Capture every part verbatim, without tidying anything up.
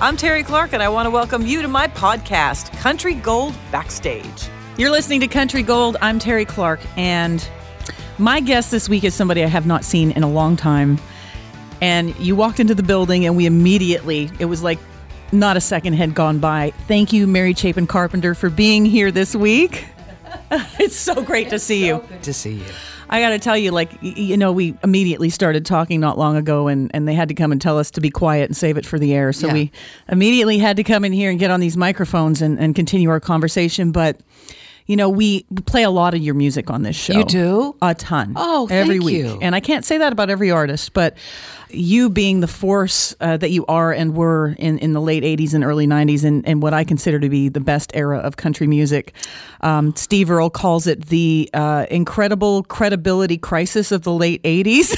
I'm Terry Clark, and I want to welcome you to my podcast, Country Gold Backstage. You're listening to Country Gold. I'm Terry Clark, and my guest this week is somebody I have not seen in a long time. And you walked into the building, and we immediately, it was like not a second had gone by. Thank you, Mary Chapin Carpenter, for being here this week. It's so great it's to see so you. Good to see you. I got to tell you, like, you know, we immediately started talking not long ago, and, and they had to come and tell us to be quiet and save it for the air. So yeah. we immediately had to come in here and get on these microphones and, and continue our conversation. But, you know, we play a lot of your music on this show. You do? A ton. Oh, every thank week. you. And I can't say that about every artist, but you being the force uh, that you are and were in, in the late eighties and early nineties, and, and what I consider to be the best era of country music. Um, Steve Earle calls it the uh, incredible credibility crisis of the late eighties.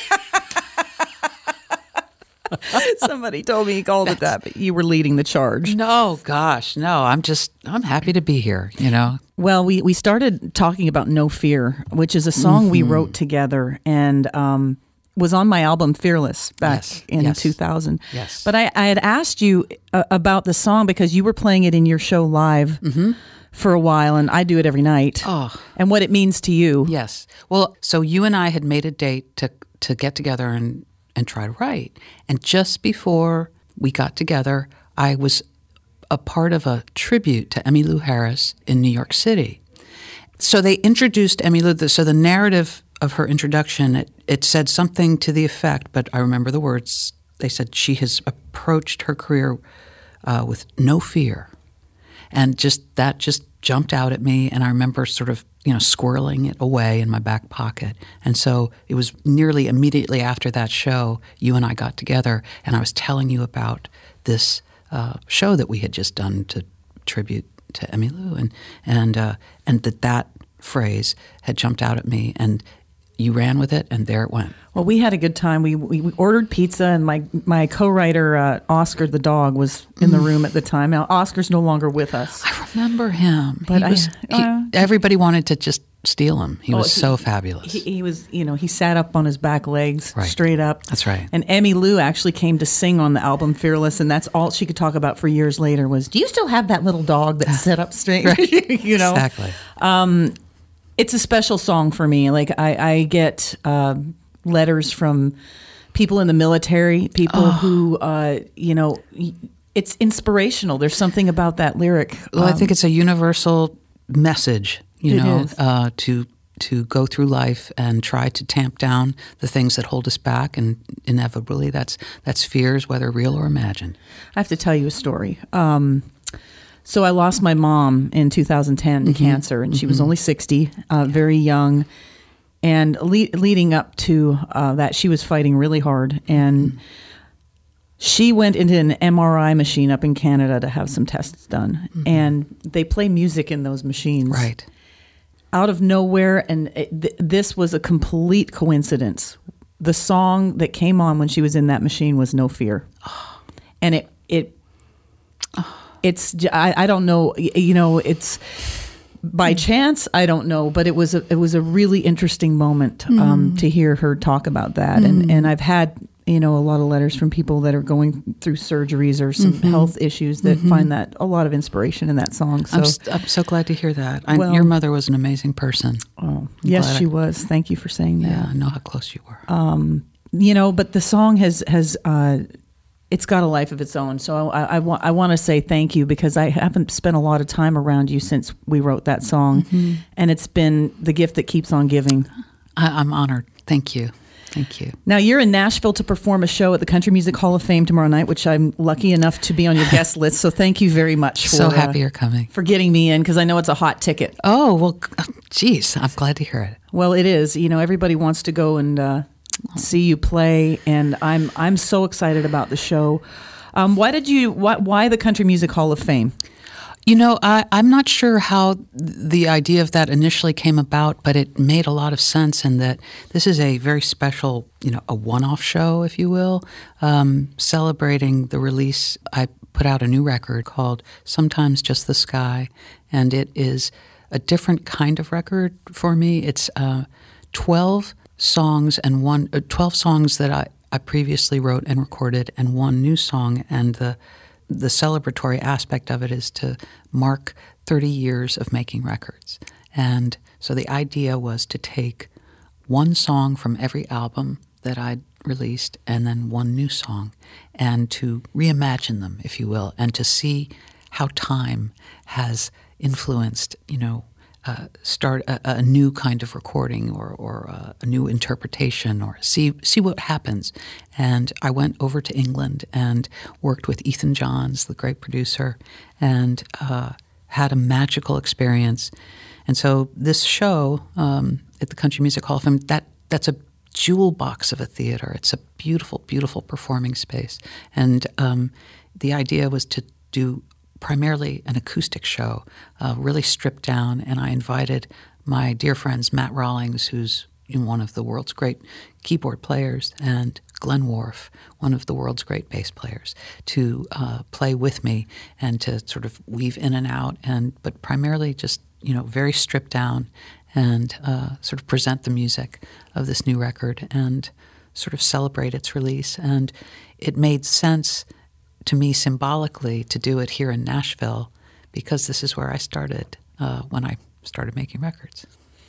Somebody told me he called it that, but you were leading the charge. No, gosh, no. I'm just, I'm happy to be here, you know. Well, we, we started talking about No Fear, which is a song mm-hmm. we wrote together, and um, was on my album Fearless back yes, in yes. two thousand. Yes. But I, I had asked you uh, about the song because you were playing it in your show live mm-hmm. for a while, and I do it every night. Oh. And what it means to you. Yes. Well, so you and I had made a date to to get together and, and try to write. And just before we got together, I was a part of a tribute to Emmylou Harris in New York City. So they introduced Emmylou. So the narrative of her introduction, it, it said something to the effect, but I remember the words. They said she has approached her career uh, with no fear. And just that just jumped out at me, and I remember sort of, you know, squirreling it away in my back pocket. And so it was nearly immediately after that show, you and I got together, and I was telling you about this uh, show that we had just done to tribute to Emmylou, and and uh, and that that phrase had jumped out at me, and you ran with it, and there it went. Well, we had a good time. We we, we ordered pizza, and my my co-writer uh, Oscar the dog was in the Mm. room at the time. Now Oscar's no longer with us. I remember him. But he I- was, he, uh, everybody wanted to just steal him. He Oh, was he- so fabulous. He, he was, you know, he sat up on his back legs, Right. straight up. That's right. And Emmylou actually came to sing on the album Fearless, and that's all she could talk about for years later was, do you still have that little dog that sat up straight? You know? Exactly. It's a special song for me. Like, I, I get uh, letters from people in the military, people Oh. who, uh, you know, y- it's inspirational. There's something about that lyric. Well, I Um, think it's a universal message, you It know, is. uh, to to go through life and try to tamp down the things that hold us back, and inevitably that's that's fears, whether real or imagined. I have to tell you a story. Um, so I lost my mom in two thousand ten to cancer, and she was only sixty, uh, very young. And le- leading up to uh, that, she was fighting really hard. And she went into an M R I machine up in Canada to have some tests done. And they play music in those machines. Right. Out of nowhere, and it, th- this was a complete coincidence. The song that came on when she was in that machine was No Fear. And it it it's j- I, I don't know, y- you know, it's by chance, I don't know, but it was a, it was a really interesting moment um, to hear her talk about that. And and I've had, you know, a lot of letters from people that are going through surgeries or some health issues that find that a lot of inspiration in that song. So I'm, s- I'm so glad to hear that. I, Well- your mother was an amazing person. oh, yes, glad I- she was. Thank you for saying that. Yeah, I know how close you were. You know, but the song has has uh, it's got a life of its own. So I, I, want I want to say thank you, because I haven't spent a lot of time around you since we wrote that song, and it's been the gift that keeps on giving. I, I'm honored. Thank you. Thank you. Now, you're in Nashville to perform a show at the Country Music Hall of Fame tomorrow night, which I'm lucky enough to be on your guest list. So thank you very much for, So happy uh, you're coming. for getting me in, because I know it's a hot ticket. Oh, well, geez, I'm glad to hear it. Well, it is. You know, everybody wants to go and uh, see you play, and I'm I'm so excited about the show. Um, why did you? Why, why the Country Music Hall of Fame? You know, I, I'm not sure how the idea of that initially came about, but it made a lot of sense in that this is a very special, you know, a one-off show, if you will, um, celebrating the release. I put out a new record called Sometimes Just the Sky, and it is a different kind of record for me. It's uh, twelve songs and one uh, twelve songs that I, I previously wrote and recorded, and one new song, and the the celebratory aspect of it is to mark thirty years of making records. And so the idea was to take one song from every album that I'd released and then one new song, and to reimagine them, if you will, and to see how time has influenced, you know, uh, start a, a new kind of recording or, or uh, a new interpretation, or see see what happens. And I went over to England and worked with Ethan Johns, the great producer, and uh, had a magical experience. And so this show um, at the Country Music Hall of Fame, that that's a jewel box of a theater. It's a beautiful, beautiful performing space. And um, the idea was to do primarily an acoustic show, uh, really stripped down. And I invited my dear friends, Matt Rawlings, who's you know, one of the world's great keyboard players, and Glenn Worf, one of the world's great bass players, to uh, play with me and to sort of weave in and out, and but primarily just you know very stripped down, and uh, sort of present the music of this new record and sort of celebrate its release. And it made sense to me symbolically to do it here in Nashville, because this is where I started uh, when I started making records.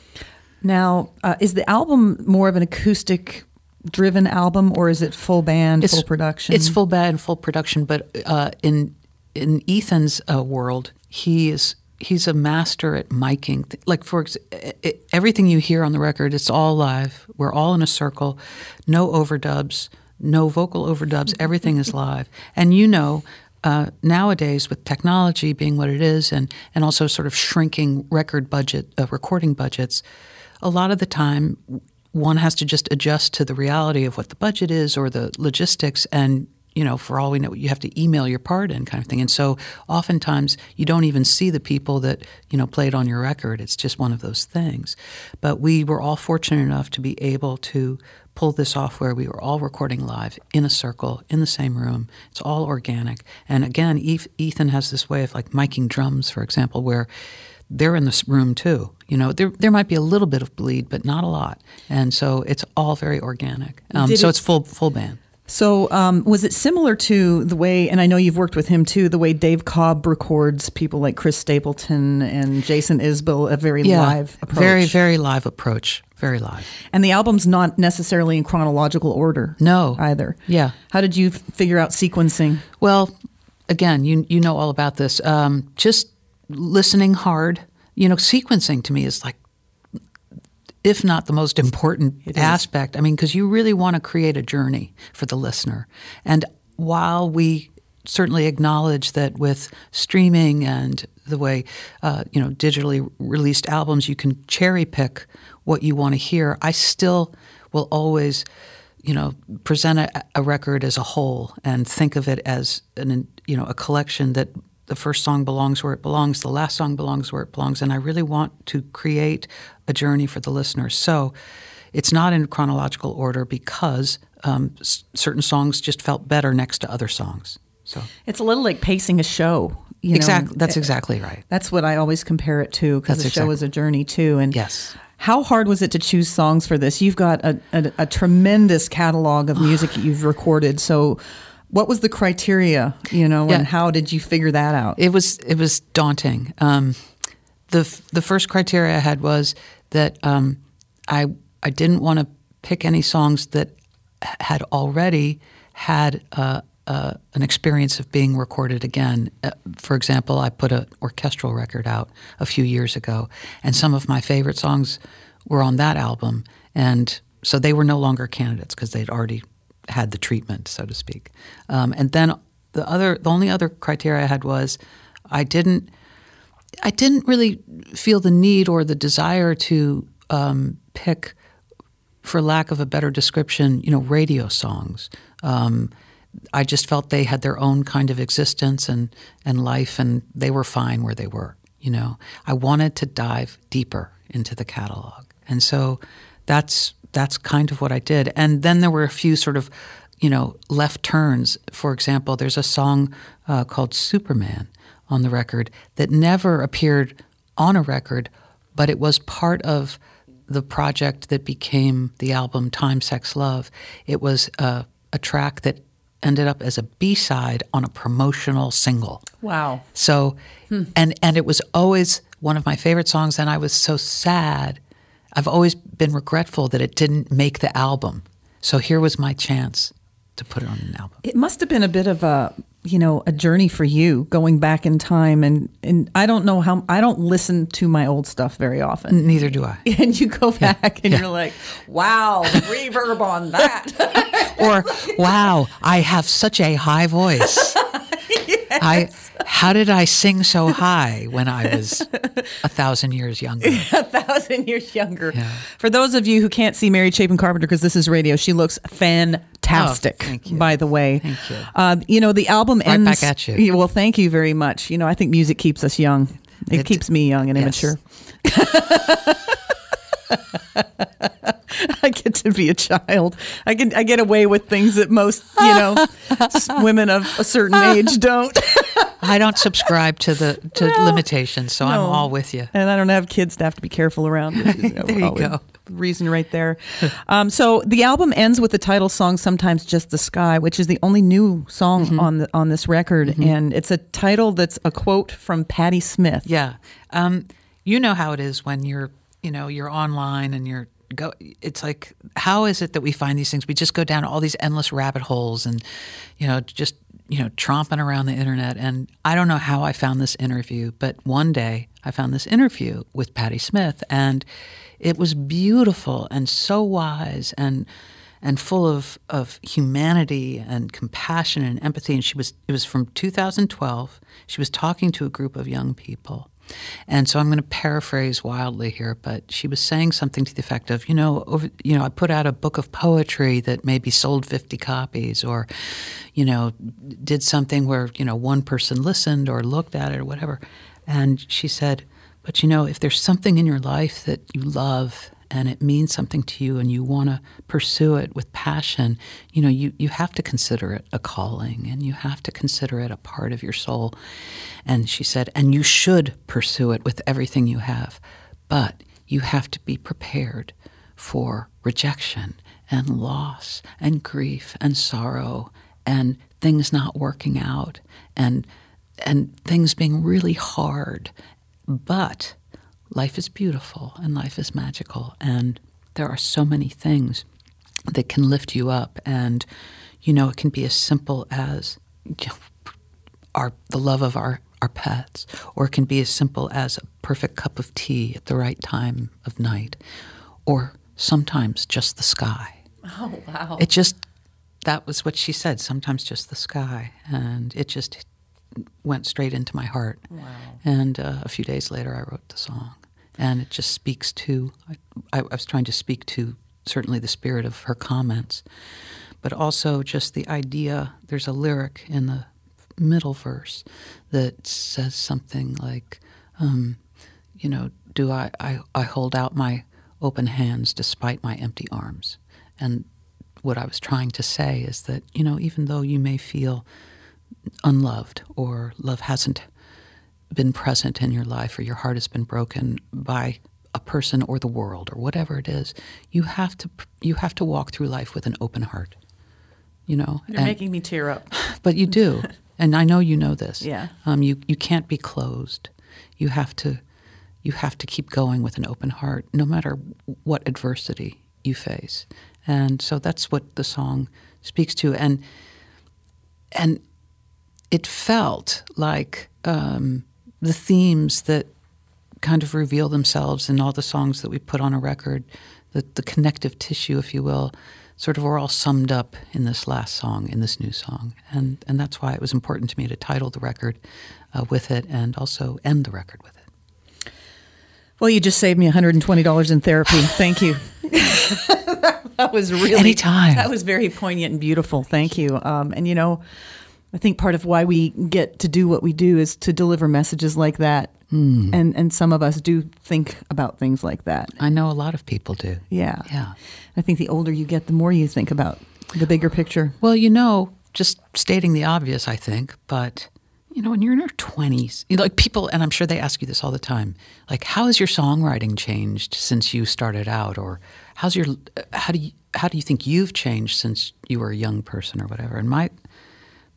Now, uh, is the album more of an acoustic-driven album, or is it full band, it's, full production? It's full band, full production. But uh, in in Ethan's uh, world, he is he's a master at miking. Like for ex- it, everything you hear on the record, it's all live. We're all in a circle, no overdubs, no vocal overdubs. Everything is live, and you know. Uh, nowadays, with technology being what it is, and, and also sort of shrinking record budget, uh, recording budgets, a lot of the time one has to just adjust to the reality of what the budget is or the logistics, and you know, for all we know, you have to email your part in, kind of thing. And so oftentimes you don't even see the people that you know played on your record. It's just one of those things. But we were all fortunate enough to be able to pull this off, where we were all recording live in a circle in the same room. It's all organic. And again, Ethan has this way of like miking drums, for example, where they're in this room too. You know, there there might be a little bit of bleed, but not a lot. And so it's all very organic. Um, so it, it's full full band. So um, was it similar to the way, and I know you've worked with him too, the way Dave Cobb records people like Chris Stapleton and Jason Isbell, a very yeah, live approach? Very, very live approach. Very live. And the album's not necessarily in chronological order. No. Either. Yeah. How did you f- figure out sequencing? Well, again, you you know all about this. Um, just listening hard. You know, sequencing to me is like, if not the most important aspect. I mean, because you really want to create a journey for the listener. And while we certainly acknowledge that with streaming and the way, uh, you know, digitally released albums, you can cherry pick what you want to hear, I still will always, you know, present a, a record as a whole and think of it as an, you know, a collection that the first song belongs where it belongs, the last song belongs where it belongs, and I really want to create a journey for the listener. So it's not in chronological order because um, s- certain songs just felt better next to other songs. So it's a little like pacing a show. You exactly. know, That's exactly right. That's what I always compare it to, because the exactly. show is a journey too. And yes. How hard was it to choose songs for this? You've got a, a, a tremendous catalog of music that you've recorded. So what was the criteria, you know, yeah. and how did you figure that out? It was it was daunting. Um, the the first criteria I had was that um, I I didn't want to pick any songs that had already had uh, uh, an experience of being recorded again. Uh, for example, I put an orchestral record out a few years ago, and some of my favorite songs were on that album, and so they were no longer candidates because they'd already had the treatment, so to speak. Um, and then the other, the only other criteria I had was I didn't, I didn't really feel the need or the desire to um, pick, for lack of a better description, you know, radio songs. Um, I just felt they had their own kind of existence and and life, and they were fine where they were. You know, I wanted to dive deeper into the catalog, and so that's. That's kind of what I did. And then there were a few sort of, you know, left turns. For example, there's a song uh, called Superman on the record that never appeared on a record, but it was part of the project that became the album Time, Sex, Love. It was uh, a track that ended up as a B-side on a promotional single. Wow. So, hmm. and and it was always one of my favorite songs, and I was so sad. I've always been regretful that it didn't make the album. So here was my chance to put it on an album. It must have been a bit of a, you know, a journey for you going back in time. And, and I don't know how, I don't listen to my old stuff very often. Neither do I. And you go back yeah. and yeah. you're like, wow, reverb on that. Or, wow, I have such a high voice. Yes. I how did I sing so high when I was a thousand years younger? A thousand years younger. Yeah. For those of you who can't see Mary Chapin Carpenter, because this is radio, she looks fantastic. Oh, thank you. By the way, thank you. Uh, you know the album right ends. Back at you. Well, thank you very much. You know, I think music keeps us young. It, it keeps me young and yes. immature. I get to be a child. I can I get away with things that most, you know, women of a certain age don't. I don't subscribe to the to no, limitations, so no. I'm all with you. And I don't have kids to have to be careful around. Which is, you know, there you go. Reason right there. Um, so the album ends with the title song "Sometimes Just the Sky," which is the only new song mm-hmm. on the on this record, mm-hmm. and it's a title that's a quote from Patti Smith. Yeah, um, you know how it is when you're you know you're online and you're go. It's like, how is it that we find these things? We just go down all these endless rabbit holes, and you know just you know tromping around the internet. And I don't know how I found this interview, but one day I found this interview with Patti Smith, and it was beautiful and so wise and and full of, of humanity and compassion and empathy. And she was it was from two thousand twelve. She was talking to a group of young people. And so I'm going to paraphrase wildly here, but she was saying something to the effect of, you know, over, you know, I put out a book of poetry that maybe sold fifty copies, or, you know, did something where, you know, one person listened or looked at it or whatever. And she said, but, you know, if there's something in your life that you love and it means something to you and you want to pursue it with passion, you know, you, you have to consider it a calling, and you have to consider it a part of your soul. And she said, and you should pursue it with everything you have, but you have to be prepared for rejection and loss and grief and sorrow and things not working out and and things being really hard. But life is beautiful and life is magical, and there are so many things that can lift you up. And, you know, it can be as simple as you know, our the love of our, our pets, or it can be as simple as a perfect cup of tea at the right time of night, or sometimes just the sky. Oh, wow. It just, that was what she said, sometimes just the sky. And it just went straight into my heart. Wow. And uh, a few days later, I wrote the song. And it just speaks to, I, I was trying to speak to certainly the spirit of her comments, but also just the idea. There's a lyric in the middle verse that says something like, um, you know, do I, I, I hold out my open hands despite my empty arms. And what I was trying to say is that, you know, even though you may feel unloved, or love hasn't been present in your life, or your heart has been broken by a person or the world or whatever it is, you have to you have to walk through life with an open heart. You know, you're and, making me tear up. But you do, and I know you know this. Yeah. Um, you you can't be closed. You have to you have to keep going with an open heart, no matter what adversity you face. And so that's what the song speaks to, and and it felt like um, the themes that kind of reveal themselves in all the songs that we put on a record, the, the connective tissue, if you will, sort of were all summed up in this last song, in this new song. And and that's why it was important to me to title the record uh, with it, and also end the record with it. Well, you just saved me one hundred twenty dollars in therapy. Thank you. That was really... Anytime. That was very poignant and beautiful. Thank you. Um, and, you know, I think part of why we get to do what we do is to deliver messages like that. Mm. And and some of us do think about things like that. I know a lot of people do. Yeah. Yeah. I think the older you get, the more you think about the bigger picture. Well, you know, just stating the obvious, I think, but, you know, when you're in your twenties, you know, like people, and I'm sure they ask you this all the time, like, how has your songwriting changed since you started out? Or how's your, how do you, how do you think you've changed since you were a young person or whatever? And my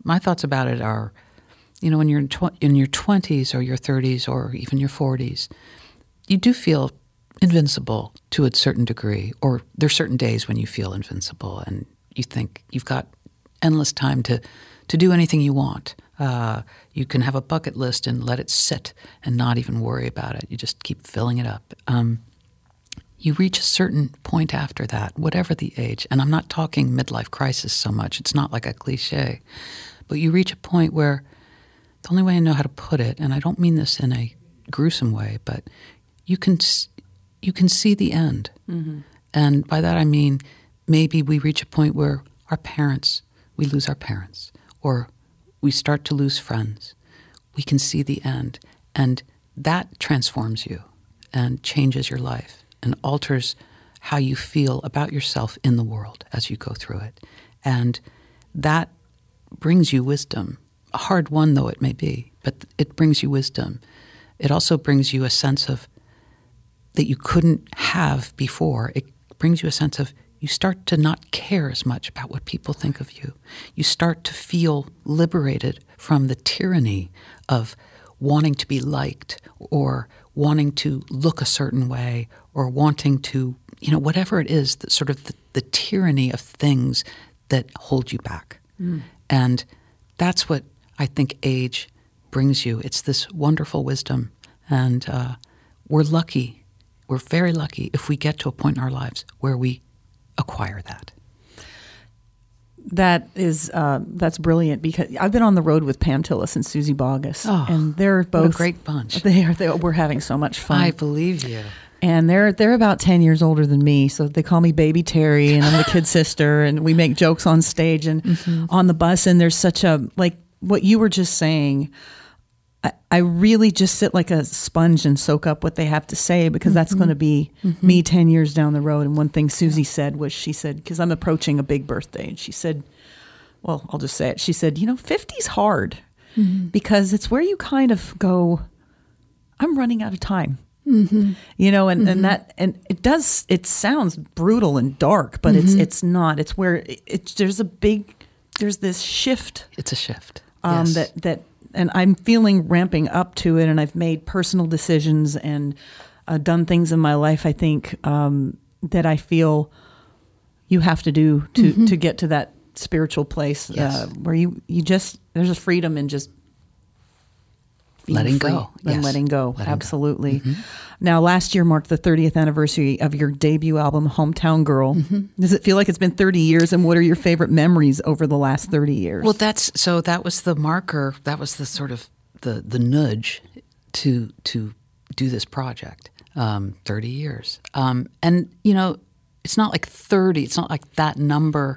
my thoughts about it are, you know, when you're in, tw- in your twenties or your thirties or even your forties, you do feel invincible to a certain degree, or there's certain days when you feel invincible and you think you've got endless time to, to do anything you want. Uh, you can have a bucket list and let it sit and not even worry about it. You just keep filling it up. Um, you reach a certain point after that, whatever the age, and I'm not talking midlife crisis so much. It's not like a cliche. But you reach a point where the only way I know how to put it, and I don't mean this in a gruesome way, but you can you can see the end. Mm-hmm. And by that I mean maybe we reach a point where our parents, we lose our parents, or we start to lose friends. We can see the end. And that transforms you and changes your life and alters how you feel about yourself in the world as you go through it. And that brings you wisdom, a hard one though it may be, but it brings you wisdom. It also brings you a sense of that you couldn't have before. It brings you a sense of you start to not care as much about what people think of you. You start to feel liberated from the tyranny of wanting to be liked or wanting to look a certain way or wanting to, you know, whatever it is, that sort of the, the tyranny of things that hold you back. Mm. And that's what I think age brings you. It's this wonderful wisdom. And uh, we're lucky, we're very lucky if we get to a point in our lives where we acquire that. That is uh, that's brilliant, because I've been on the road with Pam Tillis and Susie Bogus, oh, and they're both what a great bunch. They are. They, we're having so much fun. I believe you. And they're they're about ten years older than me, so they call me Baby Terry, and I'm the kid sister, and we make jokes on stage and mm-hmm. on the bus. And there's such a, like what you were just saying, I, I really just sit like a sponge and soak up what they have to say, because mm-hmm. that's going to be mm-hmm. me ten years down the road. And one thing Susie yeah. said was, she said, because I'm approaching a big birthday, and she said, well, I'll just say it. She said, you know, fifty's hard mm-hmm. because it's where you kind of go, I'm running out of time. Mm-hmm. You know, and, mm-hmm. and that, and it does, it sounds brutal and dark, but mm-hmm. it's, it's not. It's where it, it's, there's a big, there's this shift. It's a shift. Um, yes. That, that, and I'm feeling ramping up to it, and I've made personal decisions and uh, done things in my life, I think, um, that I feel you have to do to, mm-hmm. to get to that spiritual place yes. uh, where you, you just, there's a freedom in just letting free go. And yes. letting go. Letting Absolutely. go. Mm-hmm. Now, last year marked the thirtieth anniversary of your debut album, Hometown Girl. Mm-hmm. Does it feel like it's been thirty years? And what are your favorite memories over the last thirty years? Well, that's, so that was the marker. That was the sort of the, the nudge to, to do this project. Um, thirty years. Um, and, you know, it's not like thirty. It's not like that number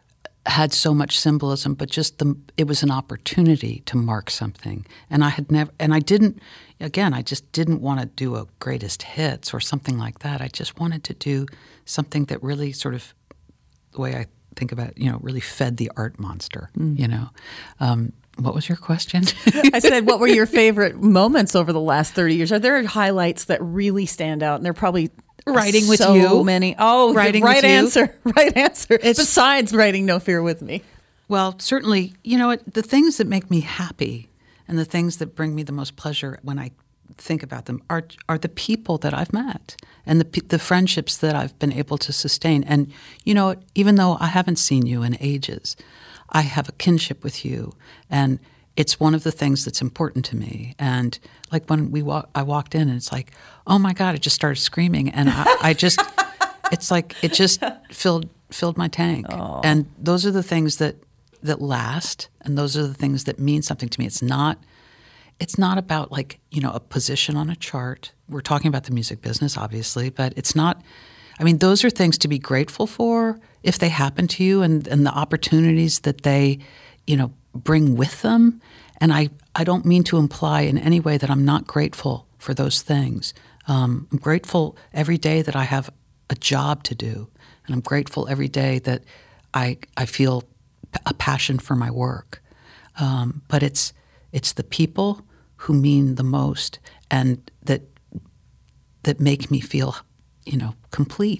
had so much symbolism, but just the, it was an opportunity to mark something. And I had never, and I didn't, again, I just didn't want to do a greatest hits or something like that. I just wanted to do something that really sort of, the way I think about it, you know, really fed the art monster, mm. you know. Um, what was your question? I said, what were your favorite moments over the last thirty years? Are there highlights that really stand out? And they're probably writing with so you. many. Oh, writing right with answer. You. Right answer. It's, Besides writing No Fear with Me. Well, certainly, you know, the things that make me happy and the things that bring me the most pleasure when I think about them are are the people that I've met and the the friendships that I've been able to sustain. And, you know, even though I haven't seen you in ages, I have a kinship with you, and it's one of the things that's important to me. And like when we walk, I walked in, and it's like, oh my God, I just started screaming, and I, I just, it's like it just filled filled my tank. Aww. And those are the things that that last, and those are the things that mean something to me. It's not, it's not about like, you know, a position on a chart. We're talking about the music business, obviously, but it's not. I mean, those are things to be grateful for if they happen to you, and, and the opportunities that they, you know, bring with them. And I, I don't mean to imply in any way that I'm not grateful for those things. Um, I'm grateful every day that I have a job to do. And I'm grateful every day that I, I feel a passion for my work. Um, but it's, it's the people who mean the most and that, that make me feel, you know, complete.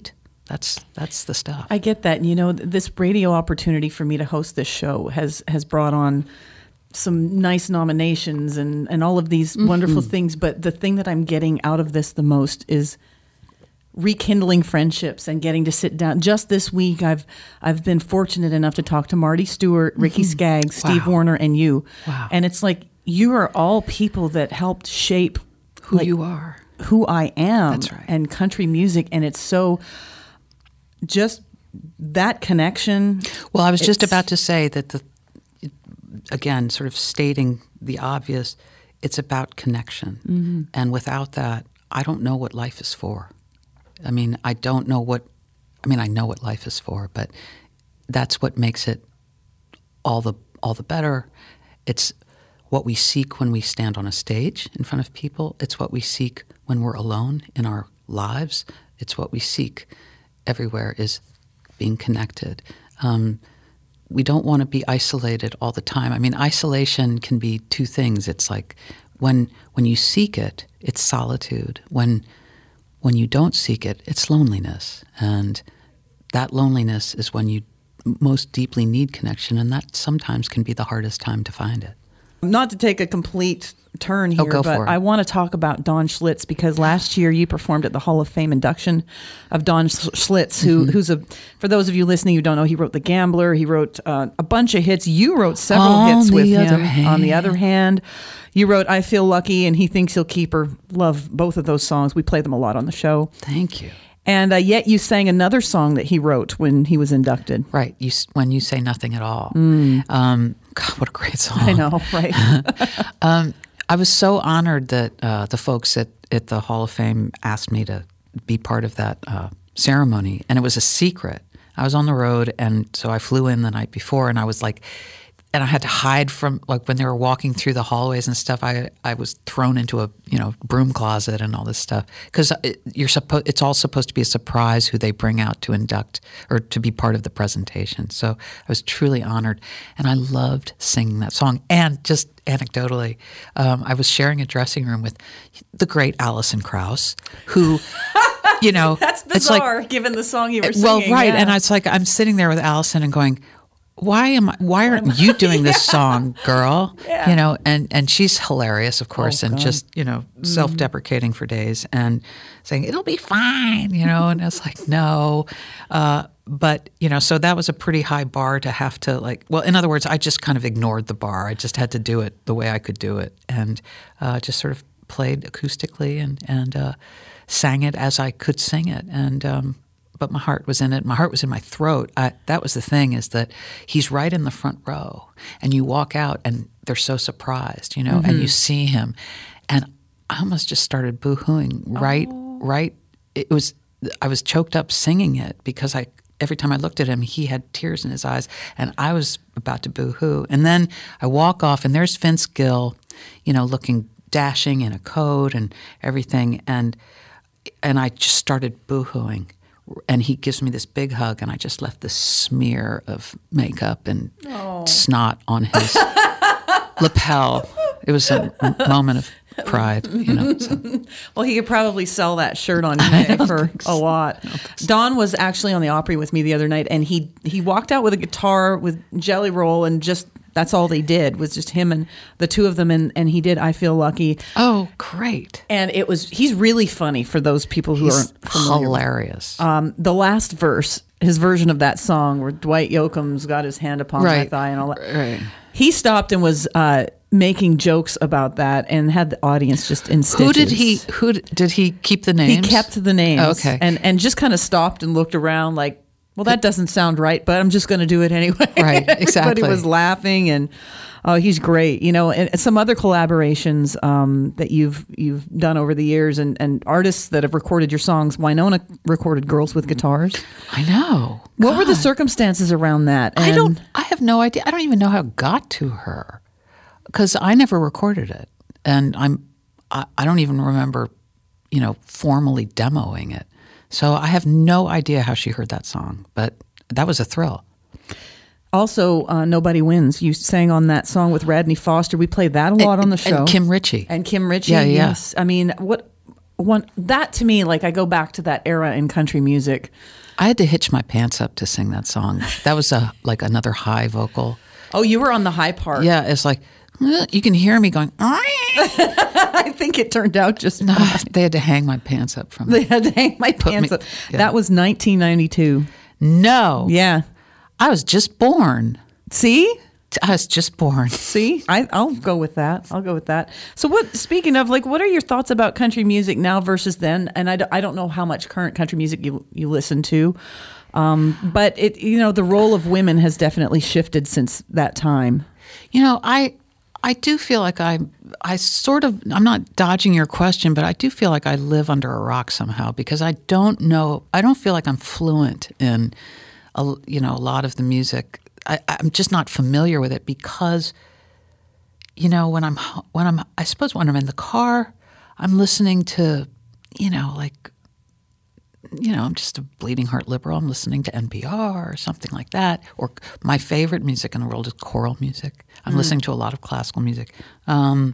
That's that's the stuff. I get that. And, you know, th- this radio opportunity for me to host this show has has brought on some nice nominations and, and all of these mm-hmm. wonderful things. But the thing that I'm getting out of this the most is rekindling friendships and getting to sit down. Just this week, I've I've been fortunate enough to talk to Marty Stewart, Ricky mm-hmm. Skaggs, Steve wow. Warner, and you. Wow. And it's like you are all people that helped shape who like, you are, who I am, That's right. and country music. And it's so just that connection. Well, I was just about to say that the again, sort of stating the obvious, it's about connection. Mm-hmm. And without that, I don't know what life is for. I mean, I don't know what, I mean, I know what life is for, but that's what makes it all the all the better. It's what we seek when we stand on a stage in front of people. It's what we seek when we're alone in our lives. It's what we seek everywhere is being connected. Um, we don't want to be isolated all the time. I mean, isolation can be two things. It's like when when you seek it, it's solitude. When when you don't seek it, it's loneliness. And that loneliness is when you most deeply need connection, and that sometimes can be the hardest time to find it. Not to take a complete turn here, oh, go but for it. I want to talk about Don Schlitz because last year you performed at the Hall of Fame induction of Don Schlitz, who, mm-hmm. who's a, for those of you listening who don't know, he wrote The Gambler, he wrote uh, a bunch of hits. You wrote several on hits with him. Hand. On the other hand, you wrote I Feel Lucky and He Thinks He'll Keep Her. Love both of those songs. We play them a lot on the show. Thank you. And uh, yet you sang another song that he wrote when he was inducted. Right. You, when you say nothing at all. Mm. Um, God, what a great song. I know, right? um, I was so honored that uh, the folks at, at the Hall of Fame asked me to be part of that uh, ceremony. And it was a secret. I was on the road, and so I flew in the night before, and I was like, and I had to hide from, like when they were walking through the hallways and stuff, I I was thrown into a, you know, broom closet and all this stuff. Because it, you're supposed, it's all supposed to be a surprise who they bring out to induct or to be part of the presentation. So I was truly honored. And I loved singing that song. And just anecdotally, um, I was sharing a dressing room with the great Alison Krauss, who... You know, that's bizarre, like, given the song you were well, singing. Well, right, yeah. and it's like I'm sitting there with Allison and going, "Why am I? Why aren't you doing this yeah. song, girl?" Yeah. You know, and and she's hilarious, of course, oh, and God. just you know mm. self-deprecating for days and saying it'll be fine, you know, and it's like no, uh, but you know, so that was a pretty high bar to have to like. Well, in other words, I just kind of ignored the bar. I just had to do it the way I could do it, and uh, just sort of played acoustically and and. Uh, sang it as I could sing it, and um, but my heart was in it. My heart was in my throat. I, that was the thing, is that he's right in the front row, and you walk out, and they're so surprised, you know, mm-hmm. and you see him, and I almost just started boo-hooing. Right, oh. right. It was. I was choked up singing it because I. Every time I looked at him, he had tears in his eyes, and I was about to boo-hoo. And then I walk off, and there's Vince Gill, you know, looking dashing in a coat and everything, and. And I just started boo-hooing, and he gives me this big hug, and I just left this smear of makeup and oh. snot on his lapel. It was a moment of pride, you know. So. Well, he could probably sell that shirt on eBay for a lot. Don was actually on the Opry with me the other night, and he he walked out with a guitar with Jelly Roll, and just that's all they did was just him and the two of them, and, and he did I Feel Lucky. Oh, great. And it was, he's really funny for those people who he's aren't familiar. Hilarious. Um, the last verse, his version of that song where Dwight Yoakam's got his hand upon right. my thigh and all that. Right. He stopped and was uh, making jokes about that and had the audience just in stitches. Who did he, who did he keep the names? He kept the names. Oh, okay. And, and just kind of stopped and looked around like, well, that doesn't sound right, but I'm just going to do it anyway. Right, exactly. Everybody was laughing, and oh, he's great. You know, and some other collaborations um, that you've you've done over the years, and, and artists that have recorded your songs. Winona recorded "Girls with Guitars." I know. What God. were the circumstances around that? And I don't. I have no idea. I don't even know how it got to her, because I never recorded it, and I'm. I, I don't even remember, you know, formally demoing it. So I have no idea how she heard that song, but that was a thrill. Also, uh, Nobody Wins. You sang on that song with Radney Foster. We played that a lot and, on the show. And Kim Ritchie. And Kim Ritchie, yeah, yeah. yes. I mean, what one that to me, like I go back to that era in country music. I had to hitch my pants up to sing that song. That was a like another high vocal. Oh, you were on the high part. Yeah, it's like uh, you can hear me going. I think it turned out just No, fine. they had to hang my pants up from. They had to hang my Put pants me- up. yeah. That was nineteen ninety-two. No, Yeah. I was just born. See? I was just born. See, I, I'll go with that. I'll go with that. So, what? Speaking of, like, what are your thoughts about country music now versus then? And I, don't- I don't know how much current country music you you listen to, um, but it you know the role of women has definitely shifted since that time. You know, I I do feel like I I sort of I'm not dodging your question, but I do feel like I live under a rock somehow because I don't know. I don't feel like I'm fluent in, a, you know, a lot of the music. I, I'm just not familiar with it because, you know, when I'm when I'm I suppose when I'm in the car, I'm listening to, you know, like, you know, I'm just a bleeding heart liberal. I'm listening to N P R or something like that. Or my favorite music in the world is choral music. I'm mm. listening to a lot of classical music. Um,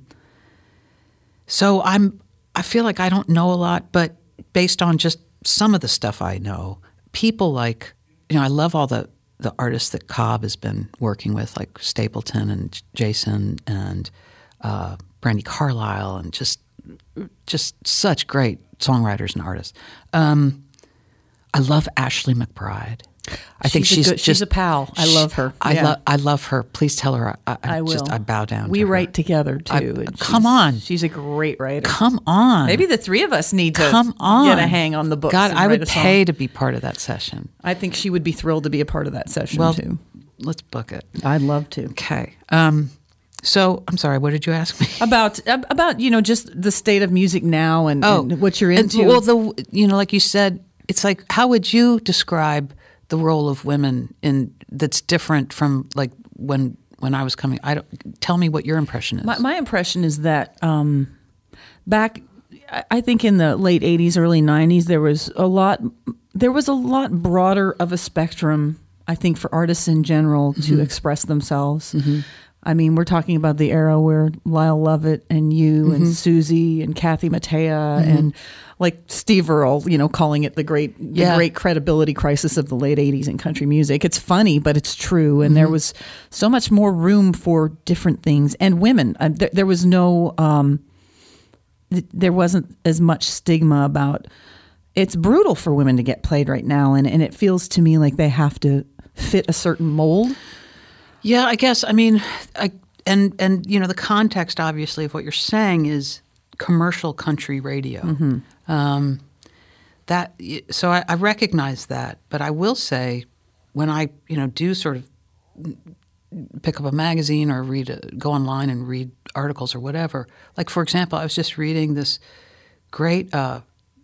so I'm I feel like I don't know a lot, but based on just some of the stuff I know, people like, you know, I love all the the artists that Cobb has been working with, like Stapleton and Jason and uh, Brandi Carlile, and just just such great songwriters and artists. Um, I love Ashley McBryde. I think She's a she's good- just she's a pal. I love her. I Yeah. love I love her. Please tell her I, I, I will. just I bow down. We to her. write together too. I- and come she's- on. she's a great writer. Come on, Maybe the three of us need to come on, get a hang on the books. God, and I write would a song. pay to be part of that session. I think she would be thrilled to be a part of that session Well, too. let's book it. I'd love to. Okay. Um, so I'm sorry. What did you ask me? About about you know just the state of music now and, and what you're and, into. well, the you know, like you said, it's like, how would you describe the role of women in that's different from like when when I was coming? I don't. Tell me what your impression is. my, my impression is that um, back, I- I think in the late eighties, early nineties, there was a lot. There was a lot broader of a spectrum, I think, for artists in general to Mm-hmm. express themselves. I mean, we're talking about the era where Lyle Lovett and you Mm-hmm. and Susie and Kathy Mattea and like Steve Earle, you know, calling it the great, the Yeah. great credibility crisis of the late eighties in country music. It's funny, but it's true. And there was so much more room for different things and women. Uh, there, there was no, um, th- there wasn't as much stigma about. It's brutal for women to get played right now, and, and it feels to me like they have to fit a certain mold. Yeah, I guess. I mean, I, and and you know, the context obviously of what you're saying is commercial country radio. Mm-hmm. Um, that so I, I recognize that, but I will say, when I you know do sort of pick up a magazine or read, a, go online and read articles or whatever. Like for example, I was just reading this great. Uh,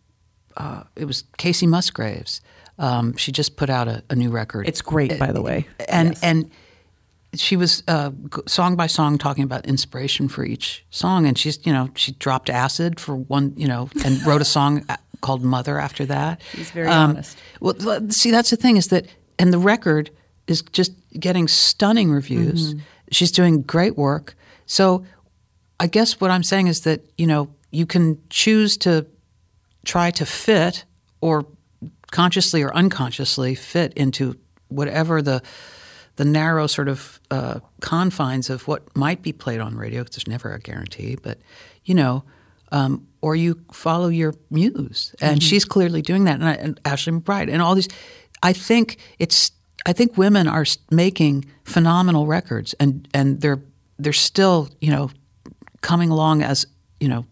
uh, it was Casey Musgraves. Um, she just put out a, a new record. It's great, by the way. And Yes. and she was uh, g- song by song talking about inspiration for each song, and she's you know she dropped acid for one you know and wrote a song a- called Mother after that. She's very honest. Well, l- see, that's the thing is that, and the record is just getting stunning reviews. Mm-hmm. She's doing great work. So, I guess what I'm saying is that you know you can choose to try to fit or consciously or unconsciously fit into whatever the the narrow sort of uh, confines of what might be played on radio, because there's never a guarantee, but, you know, um, or you follow your muse. And Mm-hmm. she's clearly doing that. And, I, and Ashley McBryde and all these, I think it's, I think women are s- making phenomenal records, and, and they're, they're still, you know, coming along as, you know,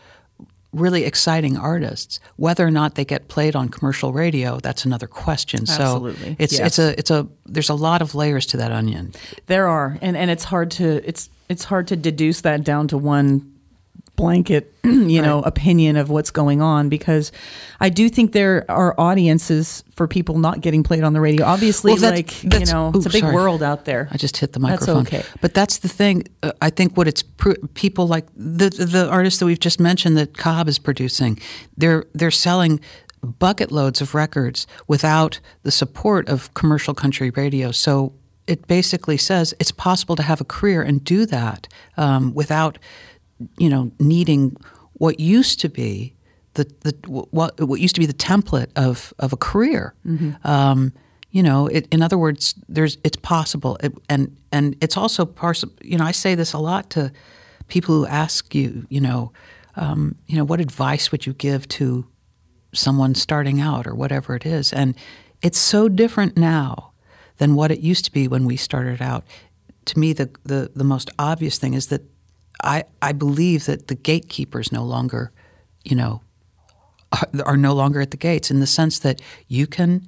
really exciting artists. Whether or not they get played on commercial radio, that's another question. Absolutely. So it's Yes. it's a it's a there's a lot of layers to that onion. There are, and, and it's hard to it's it's hard to deduce that down to one blanket, you know, Right. opinion of what's going on, because I do think there are audiences for people not getting played on the radio. Obviously, Well, that's- like you that's- know, ooh, it's a big sorry. world out there. I just hit the That's microphone. okay. But that's the thing. Uh, I think what it's pr- people like the, the the artists that we've just mentioned that Cobb is producing. They're they're selling bucket loads of records without the support of commercial country radio. So it basically says it's possible to have a career and do that um, without, you know, needing what used to be the the what what used to be the template of of a career. Mm-hmm. Um, you know, it, in other words, there's it's possible, it, and and it's also possible. You know, I say this a lot to people who ask you, you know, um, you know, what advice would you give to someone starting out or whatever it is, and it's so different now than what it used to be when we started out. To me, the the, the most obvious thing is that I I believe that the gatekeepers no longer, you know, are, are no longer at the gates, in the sense that you can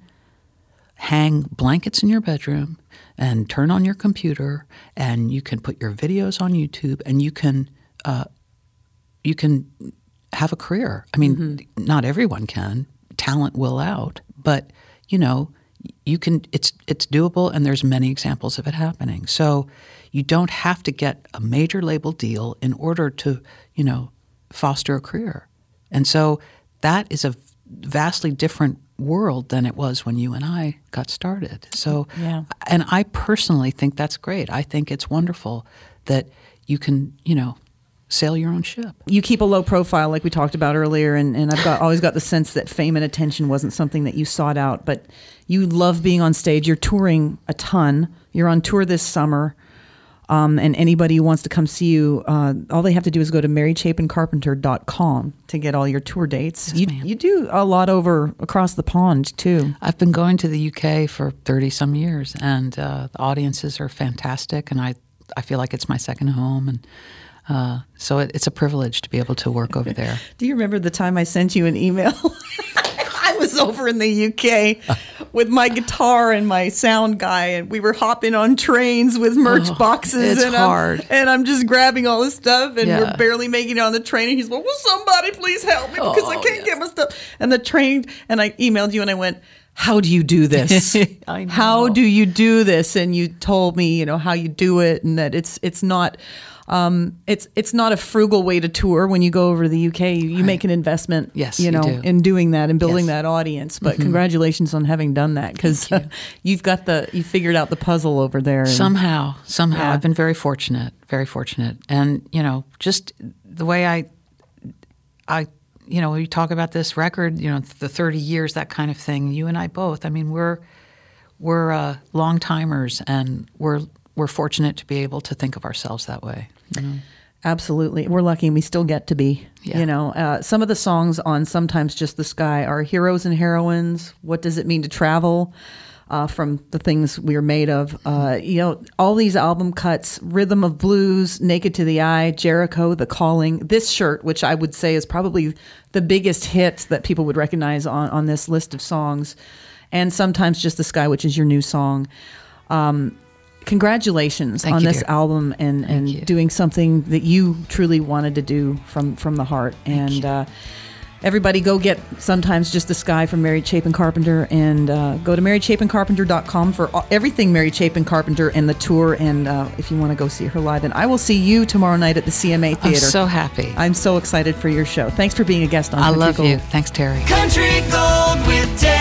hang blankets in your bedroom and turn on your computer, and you can put your videos on YouTube, and you can uh, you can have a career. I mean, mm-hmm. not everyone can. Talent will out, but you know, you can. It's it's doable, and there's many examples of it happening. So you don't have to get a major label deal in order to, you know, foster a career. And so that is a vastly different world than it was when you and I got started. So, yeah. And I personally think that's great. I think it's wonderful that you can, you know, sail your own ship. You keep a low profile, like we talked about earlier, and, and I've got always got the sense that fame and attention wasn't something that you sought out, but you love being on stage. You're touring a ton. You're on tour this summer. Um, and anybody who wants to come see you, uh, all they have to do is go to mary chapin carpenter dot com to get all your tour dates. Yes, you, ma'am. you do a lot over across the pond, too. I've been going to the U K for thirty-some years, and uh, the audiences are fantastic, and I, I feel like it's my second home, and uh, so it, it's a privilege to be able to work over there. Do you remember the time I sent you an email? I was over in the U K with my guitar and my sound guy, and we were hopping on trains with merch oh, boxes. It's and hard. I'm, and I'm just grabbing all this stuff, and Yeah. we're barely making it on the train. And he's like, "Will somebody please help me because I Oh, can't yes. get my stuff." And the train, and I emailed you, and I went, "How do you do this? I know. How do you do this?" And you told me, you know, how you do it, and that it's it's not. Um, it's it's not a frugal way to tour. When you go over to the U K, you, you Right. make an investment, Yes, you you know, do. in doing that and building Yes. that audience. But congratulations on having done that, because Thank you. uh, you've got the you figured out the puzzle over there. And, Somehow, somehow, Yeah. I've been very fortunate, very fortunate, and you know, just the way I, I, you know, we talk about this record, you know, the thirty years, that kind of thing. You and I both. I mean, we're we're uh, long timers, and we're we're fortunate to be able to think of ourselves that way. You know? Absolutely. We're lucky, and we still get to be. Yeah. You know, uh, some of the songs on Sometimes Just the Sky are heroes and heroines. What does it mean to travel? Uh, from the things we are made of. Uh, you know, all these album cuts, Rhythm of Blues, Naked to the Eye, Jericho, The Calling, this shirt, which I would say is probably the biggest hit that people would recognize on, on this list of songs, and Sometimes Just the Sky, which is your new song. Um, Congratulations Thank on you, this dear. album and, and you. doing something that you truly wanted to do from, from the heart. And uh, everybody go get Sometimes Just the Sky from Mary Chapin Carpenter, and uh, go to mary chapin carpenter dot com for all, everything Mary Chapin Carpenter and the tour, and uh, if you want to go see her live. And I will see you tomorrow night at the C M A I'm Theater. so happy. I'm so excited for your show. Thanks for being a guest on I Country love Gold. you. Thanks, Terry. Country Gold with Terry.